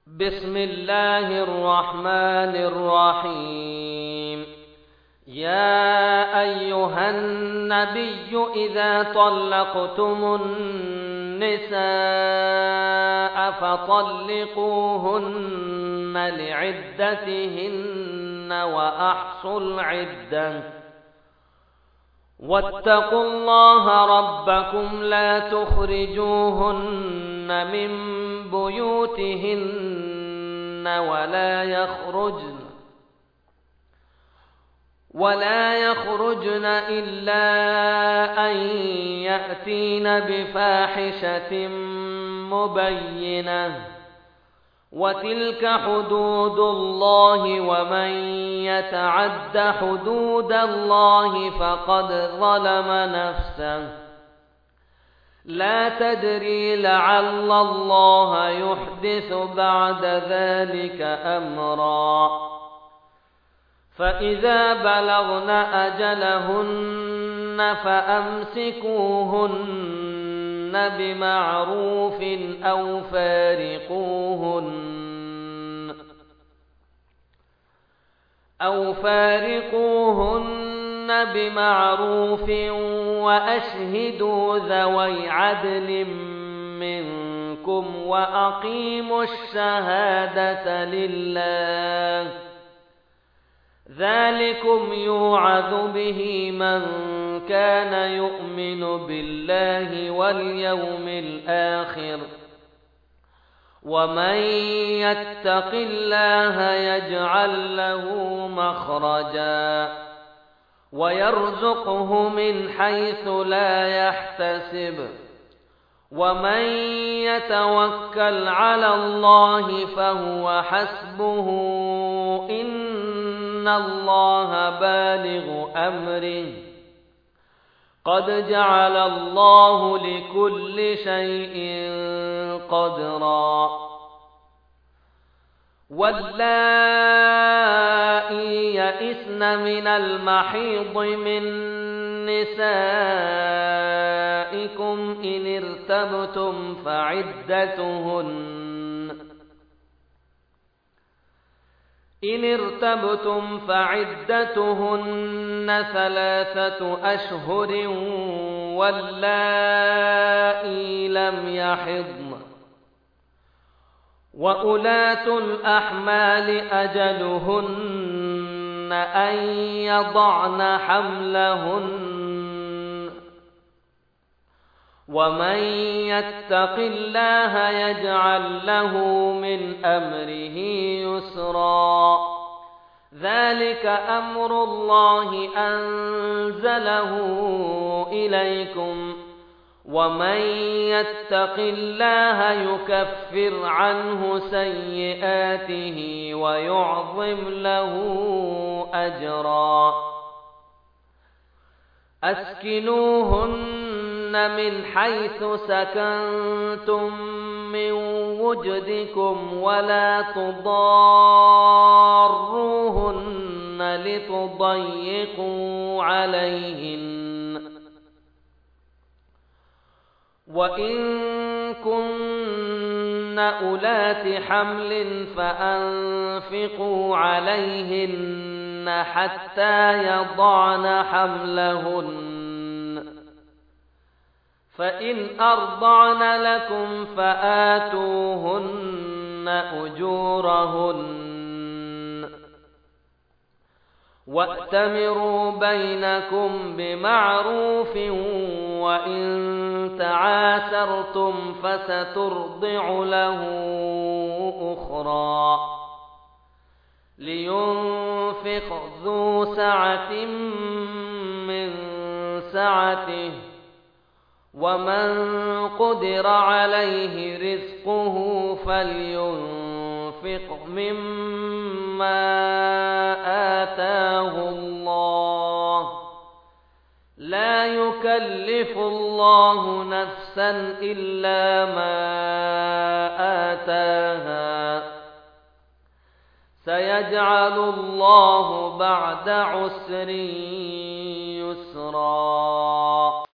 بسم الله الرحمن الرحيم. يا أيها النبي إذا طلقتم النساء فطلقوهن لعدتهن وأحصوا العدة واتقوا الله ربكم لا تخرجوهن من بيوتهن ولا يخرجن إلا أن يأتين بفاحشة مبينة وتلك حدود الله ومن يتعد حدود الله فقد ظلم نفسه لا تدري لعل الله يحدث بعد ذلك أمرا فإذا بلغن أجلهن فأمسكوهن بمعروف أو فارقوهن بمعروف وأشهدوا ذوي عدل منكم وأقيموا الشهادة لله ذلكم يوعظ به من كان يؤمن بالله واليوم الآخر ومن يتق الله يجعل له مخرجا ويرزقه من حيث لا يحتسب ومن يتوكل على الله فهو حسبه إن الله بالغ أمره قد جعل الله لكل شيء قدرا واللائي يئسن من المحيض من نسائكم إن ارتبتم فعدتهن 3 أشهر واللائي لم يحضن وأولاة الأحمال أجلهن أن يضعن حملهن ومن يتق الله يجعل له من أمره يسرا ذلك أمر الله أنزله إليكم ومن يتق الله يكفر عنه سيئاته ويعظم له أجرا أسكنوهن من حيث سكنتم من وجدكم ولا تضاروهن لتضيقوا عليهن وإن كن أولات حمل فأنفقوا عليهن حتى يضعن حملهن فإن أرضعن لكم فآتوهن أجورهن وأتمروا بينكم بمعروف وإن تعاسرتم فسترضع له أخرى لينفق ذو سعة من سعته ومن قدر عليه رزقه فلينفق مما آتاه الله لا يكلف الله نفسا إلا ما آتاها سيجعل الله بعد عسر يسرا